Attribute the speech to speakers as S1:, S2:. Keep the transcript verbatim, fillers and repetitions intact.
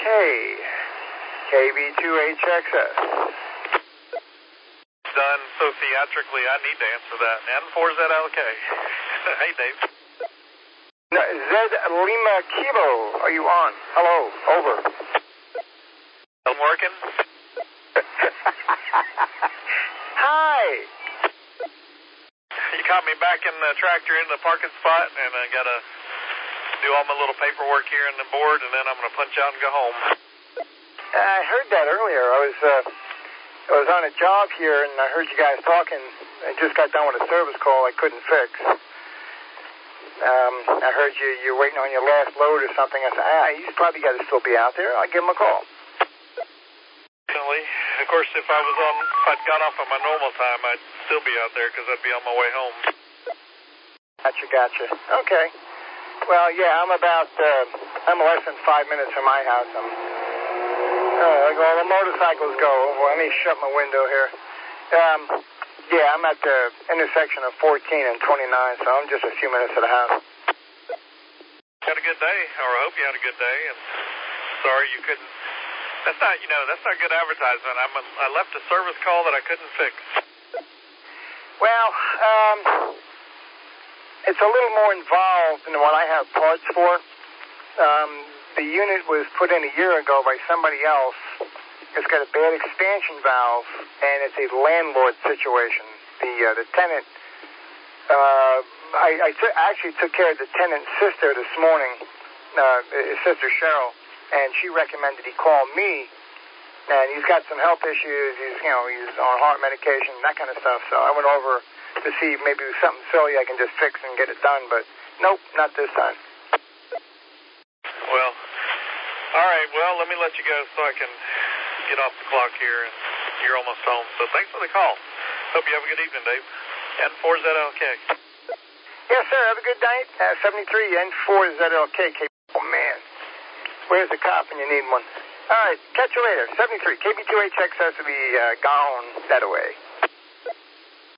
S1: K B two H X S.
S2: Done so theatrically, I need to answer that. N four Z L K. Hey, Dave.
S1: No, Z Lima Kilo, are you on? Hello, over.
S2: I'm working.
S1: Hi.
S2: You caught me back in the tractor in the parking spot, and I got to do all my little paperwork here on the board, and then I'm going to punch out and go home.
S1: I heard that earlier. I was uh, I was on a job here, and I heard you guys talking. I just got done with a service call I couldn't fix. Um, I heard you you're waiting on your last load or something. I said, ah, he's probably got to still be out there. I'll give him a call.
S2: Definitely. Of course, if I was on, if I'd got off on my normal time, I'd still be out there because I'd be on my way home.
S1: Gotcha, gotcha. Okay. Well, yeah, I'm about, uh, I'm less than five minutes from my house. I'm, uh, like all the motorcycles go. Let me shut my window here. Um, yeah, I'm at the intersection of fourteen and twenty-nine, so I'm just a few minutes to the house.
S2: Had a good day, or I hope you had a good day, and sorry you couldn't. That's not, you know, that's not good advertisement. I'm a, I left a service call that I couldn't fix.
S1: Well, um, it's a little more involved than what I have parts for. Um, the unit was put in a year ago by somebody else. It's got a bad expansion valve, and it's a landlord situation. The uh, the tenant, uh, I, I t- actually took care of the tenant's sister this morning, uh, his sister Cheryl, and she recommended he call me. And he's got some health issues. He's, you know, he's on heart medication, that kind of stuff. So I went over to see if maybe it was something silly I can just fix and get it done. But nope, not this time.
S2: Well, all right. Well, let me let you go so I can get off the clock here, and you're almost home. So thanks for the call. Hope you have a good evening, Dave. N four Z L K.
S1: Yes, sir. Have a good night. Uh, seventy-three N four Z L K. Oh, man. Where's the cop when you need one? All right. Catch you later. seventy-three K B two H X S will be uh, gone that way.